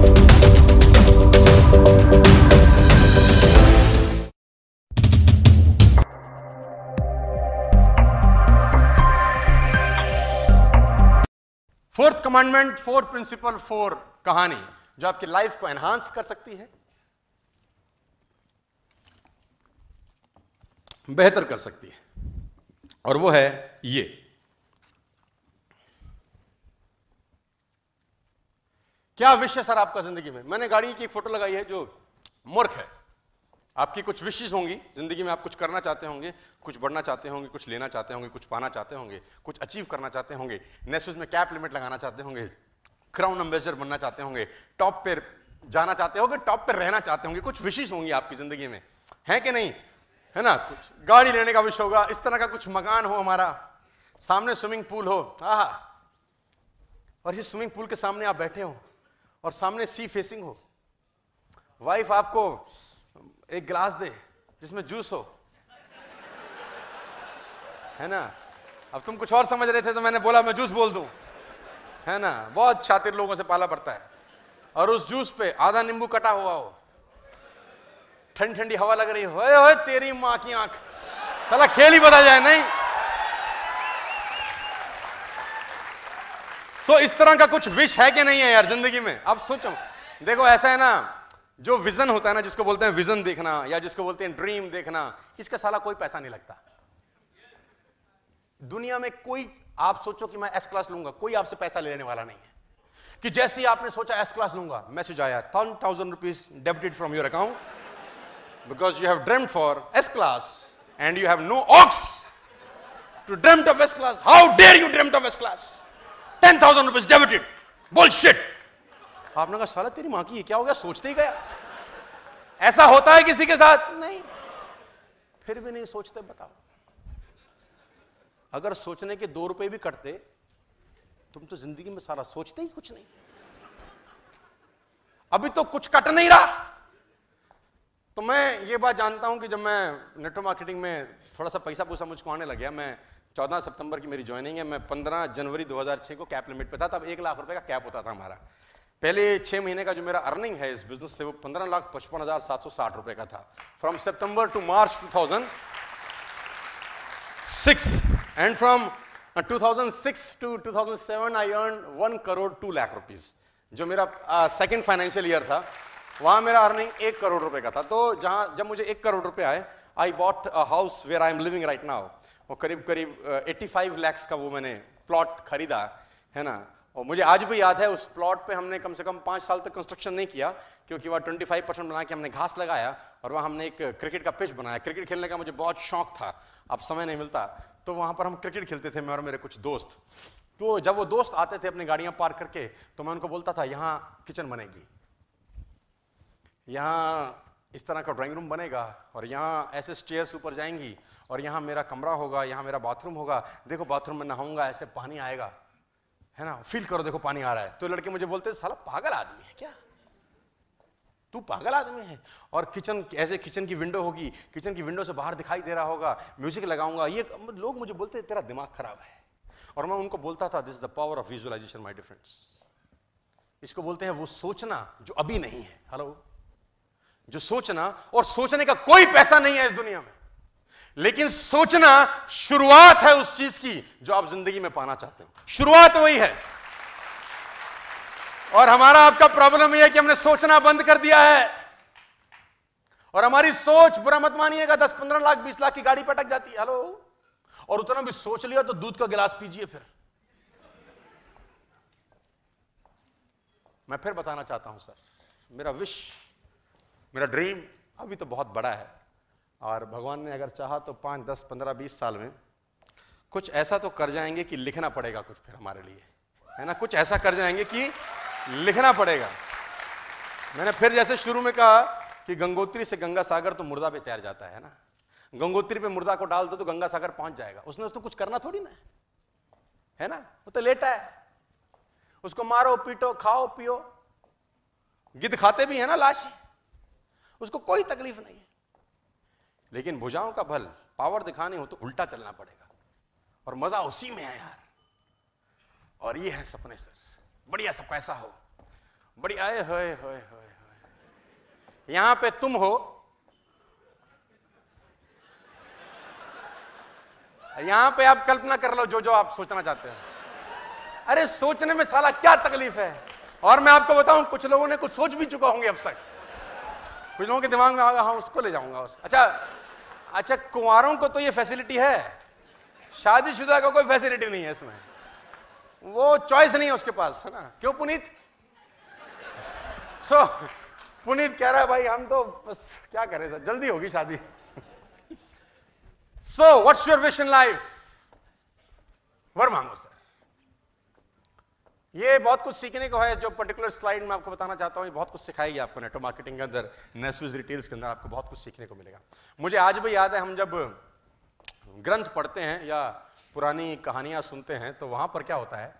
Fourth commandment, fourth principle, four कहानी जो आपकी लाइफ को एनहांस कर सकती है, बेहतर कर सकती है, और वो है ये। क्या विश है सर आपका जिंदगी में? मैंने गाड़ी की एक फोटो लगाई है जो मूर्ख है। आपकी कुछ विशेष होंगी जिंदगी में, आप कुछ करना चाहते होंगे, कुछ बढ़ना चाहते होंगे, कुछ लेना चाहते होंगे, कुछ पाना चाहते होंगे, कुछ अचीव करना चाहते होंगे, नेस्यूज में कैप लिमिट लगाना चाहते होंगे, क्राउन एम्बेसडर बनना चाहते होंगे, टॉप पे जाना चाहते होंगे, टॉप पे रहना चाहते होंगे। कुछ विशेष होंगी आपकी जिंदगी में, है कि नहीं? है ना? कुछ गाड़ी लेने का विश होगा, इस तरह का कुछ मकान हो हमारा, सामने स्विमिंग पूल हो, आहा, और इस स्विमिंग पूल के सामने आप बैठे हो और सामने सी फेसिंग हो, वाइफ आपको एक गिलास दे जिसमें जूस हो, है ना? अब तुम कुछ और समझ रहे थे तो मैंने बोला मैं जूस बोल दूं, है ना? बहुत शातिर लोगों से पाला पड़ता है। और उस जूस पे आधा नींबू कटा हुआ हो, ठंडी ठंडी हवा लग रही हो, ओए ओए तेरी मां की आंख, साला खेल ही बदल जाए नहीं। सो इस तरह का कुछ विश है कि नहीं है यार जिंदगी में? अब सोचो, देखो ऐसा है ना, जो विजन होता है ना, जिसको बोलते हैं विजन देखना या जिसको बोलते हैं ड्रीम देखना, इसका साला कोई पैसा नहीं लगता दुनिया में। कोई, आप सोचो कि मैं एस क्लास लूंगा, कोई आपसे पैसा लेने वाला नहीं है। कि जैसे ही आपने सोचा एस क्लास लूंगा, मैसेज आया 10,000 rupees debited from your account because you have dreamed for S class and you have no ox to dreamed of S class. How dare you dreamed of S class, 10,000 rupees debited. Bullshit. आपने कहा साला तेरी मां की, ये क्या हो गया? सोचते ही गया। ऐसा होता है किसी के साथ? नहीं। फिर भी नहीं सोचते? बताओ, अगर सोचने के 2 रुपए भी कटते, तुम तो जिंदगी में सारा सोचते ही कुछ नहीं। अभी तो कुछ कट नहीं रहा। तो मैं ये बात जानता हूं कि जब मैं नेटवर्क मार्केटिंग में थोड़ा सा पैसा पूसा मुझको आने लग गया, मैं 14 सितंबर की मेरी ज्वाइनिंग है, मैं 15 जनवरी 2006 को कैप लिमिट पे था। तब 1 लाख रुपए का कैप होता था हमारा। पहले 6 महीने का जो मेरा अर्निंग है इस बिजनेस से, वो 15,55,760 रुपए का था। From September to March 2006 and from 2006 to 2007 I earn 1 crore 2 lakh rupees. जो मेरा सेकंड फाइनेंशियल ईयर था, वहां मेरा अर्निंग 1 करोड़ रुपए का था। तो जब मुझे 1 करोड़ रुपए आए, I bought a house where I am living right now. वो करीब 85 lakhs का वो मैंने प्लॉट खरीदा, है ना? और मुझे आज भी याद है, उस प्लॉट पे हमने कम से कम 5 साल तक कंस्ट्रक्शन नहीं किया, क्योंकि वहाँ 25% बना के हमने घास लगाया, और वहाँ हमने एक क्रिकेट का पिच बनाया। क्रिकेट खेलने का मुझे बहुत शौक था, अब समय नहीं मिलता, तो वहाँ पर हम क्रिकेट खेलते थे, मैं और मेरे कुछ दोस्त। तो जब वो दोस्त आते थे अपनी गाड़ियाँ पार्क करके, तो मैं उनको बोलता था यहाँ किचन बनेगी, यहाँ इस तरह का ड्राइंग रूम बनेगा, और यहाँ ऐसे स्टेयर्स ऊपर जाएंगी, और यहाँ मेरा कमरा होगा, यहाँ मेरा बाथरूम होगा, देखो बाथरूम में नहाऊंगा, ऐसे पानी आएगा, है ना? फील करो, देखो पानी आ रहा है। तो लड़के मुझे बोलते हैं साला पागल आदमी है क्या तू? पागल आदमी है। और किचन, ऐसे किचन की विंडो होगी, किचन की विंडो से बाहर दिखाई दे रहा होगा, म्यूजिक लगाऊंगा। ये लोग मुझे बोलते हैं तेरा दिमाग खराब है। और मैं उनको बोलता था this is the power of visualization my dear friends. इसको बोलते हैं वो सोचना जो अभी नहीं है। हेलो, जो सोचना, और सोचने का कोई पैसा नहीं है इस दुनिया में, लेकिन सोचना शुरुआत है उस चीज की जो आप जिंदगी में पाना चाहते हो। शुरुआत वही है। और हमारा आपका प्रॉब्लम यह है कि हमने सोचना बंद कर दिया है, और हमारी सोच, बुरा मत मानिएगा, 10-15 लाख 20 लाख की गाड़ी पे अटक जाती है। हेलो, और उतना भी सोच लिया तो दूध का गिलास पीजिए। फिर मैं फिर बताना चाहता हूं सर, मेरा विश, मेरा ड्रीम अभी तो बहुत बड़ा है, और भगवान ने अगर चाहा तो 5, 10, 15, 20 साल में कुछ ऐसा तो कर जाएंगे कि लिखना पड़ेगा कुछ फिर हमारे लिए, है ना? कुछ ऐसा कर जाएंगे कि लिखना पड़ेगा। मैंने फिर जैसे शुरू में कहा कि गंगोत्री से गंगा सागर तो मुर्दा पे तैर जाता है ना। गंगोत्री पे मुर्दा को डाल दो तो गंगा सागर पहुंच जाएगा। उसने उसको कुछ करना थोड़ी ना है ना? वो तो लेटा है, उसको मारो पीटो खाओ पियो, गिद्ध खाते भी है ना लाश, उसको कोई तकलीफ नहीं है। लेकिन भुजाओं का बल, पावर दिखानी हो तो उल्टा चलना पड़ेगा, और मजा उसी में है यार। और ये है सपने सर, बढ़िया सा पैसा हो, बड़ी आए होए होए होए, यहां पे तुम हो, यहां पे आप कल्पना कर लो जो जो आप सोचना चाहते हो। अरे सोचने में साला क्या तकलीफ है। और मैं आपको बताऊं, कुछ लोगों ने कुछ सोच भी चुका होंगे अब तक। कुछ लोगों के दिमाग में आएगा हाँ उसको ले जाऊंगा अच्छा कुंवारों को तो ये फैसिलिटी है, शादीशुदा को कोई फैसिलिटी नहीं है इसमें, वो चॉइस नहीं है उसके पास, है ना? क्यों पुनीत? पुनीत कह रहा है भाई हम तो बस क्या करें सर, जल्दी होगी शादी। What's your wish in life? वर मांगो सर। ये बहुत कुछ सीखने को है। जो पर्टिकुलर स्लाइड में आपको बताना चाहता हूं, ये बहुत कुछ सिखाएगी आपको नेटवर्क मार्केटिंग के अंदर, नेस्विस रिटेल्स के अंदर आपको बहुत कुछ सीखने को मिलेगा। मुझे आज भी याद है, हम जब ग्रंथ पढ़ते हैं या पुरानी कहानियां सुनते हैं तो वहां पर क्या होता है,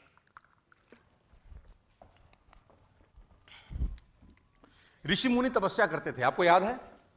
ऋषि मुनि तपस्या करते थे। आपको याद है?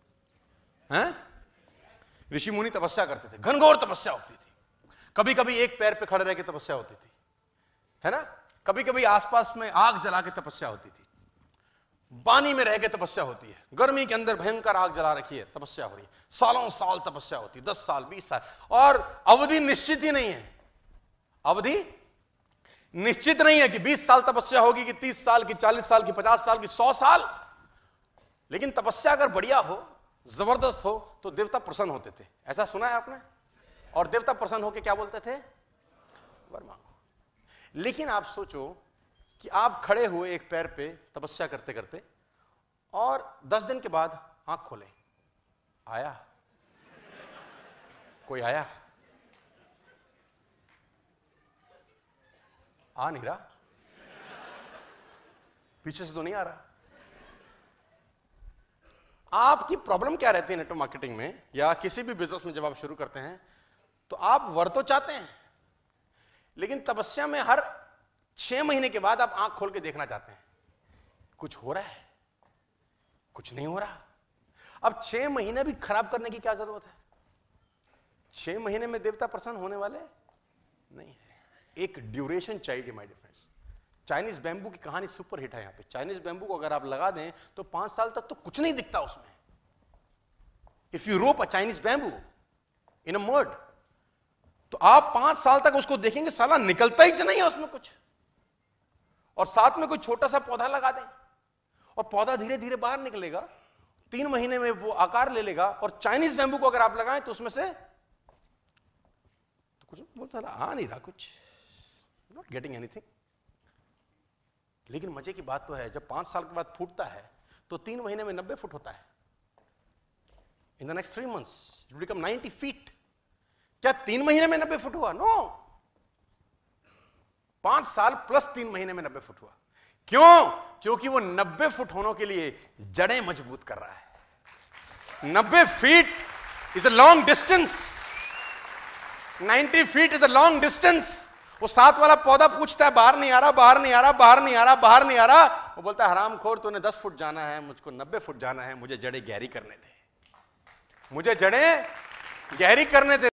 ऋषि मुनि तपस्या करते थे, घनघोर तपस्या होती थी। कभी कभी एक पैर पे खड़े रह के तपस्या होती थी, है ना? कभी कभी आसपास में आग जला के तपस्या होती थी, पानी में रह के तपस्या होती है, गर्मी के अंदर भयंकर आग जला रखी है, तपस्या हो रही है, सालों साल तपस्या होती है, 10 साल 20 साल, और अवधि निश्चित ही नहीं है। अवधि निश्चित नहीं है कि 20 साल तपस्या होगी कि 30 साल की, 40 साल की, 50 साल की, 100 साल। लेकिन तपस्या अगर बढ़िया हो, जबरदस्त हो, तो देवता प्रसन्न होते थे। ऐसा सुना है आपने? और देवता प्रसन्न होकर क्या बोलते थे? वर मांगो। लेकिन आप सोचो कि आप खड़े हुए एक पैर पे तपस्या करते करते, और 10 दिन के बाद आंख खोले, आया कोई? आया? आ नहीं रहा, पीछे से तो नहीं आ रहा। आपकी प्रॉब्लम क्या रहती है नेटवर्क मार्केटिंग में या किसी भी बिजनेस में? जब आप शुरू करते हैं तो आप वर तो चाहते हैं, लेकिन तपस्या में हर 6 महीने के बाद आप आंख खोल के देखना चाहते हैं, कुछ हो रहा है, कुछ नहीं हो रहा। अब 6 महीने भी खराब करने की क्या जरूरत है? 6 महीने में देवता प्रसन्न होने वाले नहीं है। एक ड्यूरेशन चाहिए my dear friends. Chinese bamboo की कहानी सुपर हिट है यहां पे। चाइनीज बैम्बू को अगर आप लगा दें तो 5 साल तक तो कुछ नहीं दिखता उसमें। If you rope a Chinese bamboo in a mud, तो आप 5 साल तक उसको देखेंगे, साला निकलता ही नहीं है उसमें कुछ। और साथ में कोई छोटा सा पौधा लगा दें और पौधा धीरे धीरे बाहर निकलेगा, 3 महीने में वो आकार ले लेगा। और चाइनीज बैम्बू को अगर आप लगाएं तो उसमें से तो कुछ बोलता आ नहीं रहा, कुछ नॉट गेटिंग एनीथिंग। लेकिन मजे की बात तो है, जब 5 साल के बाद फूटता है तो 3 महीने में 90 फुट होता है। In the next 3 months it will become 90 feet। क्या 3 महीने में 90 फुट हुआ? नो, 5 साल प्लस 3 महीने में 90 फुट हुआ। क्यों? क्योंकि वो 90 फुट होने के लिए जड़ें मजबूत कर रहा है। 90 feet is a long distance, 90 feet is a long distance. वो 7 वाला पौधा पूछता है बाहर नहीं आ रहा, बाहर नहीं आ रहा, बाहर नहीं आ रहा, बाहर नहीं आ रहा। वो बोलता है हरामखोर, तूने 10 फुट जाना है, मुझको 90 फुट जाना है, मुझे जड़ें गहरी करने दे, मुझे जड़ें गहरी करने दे।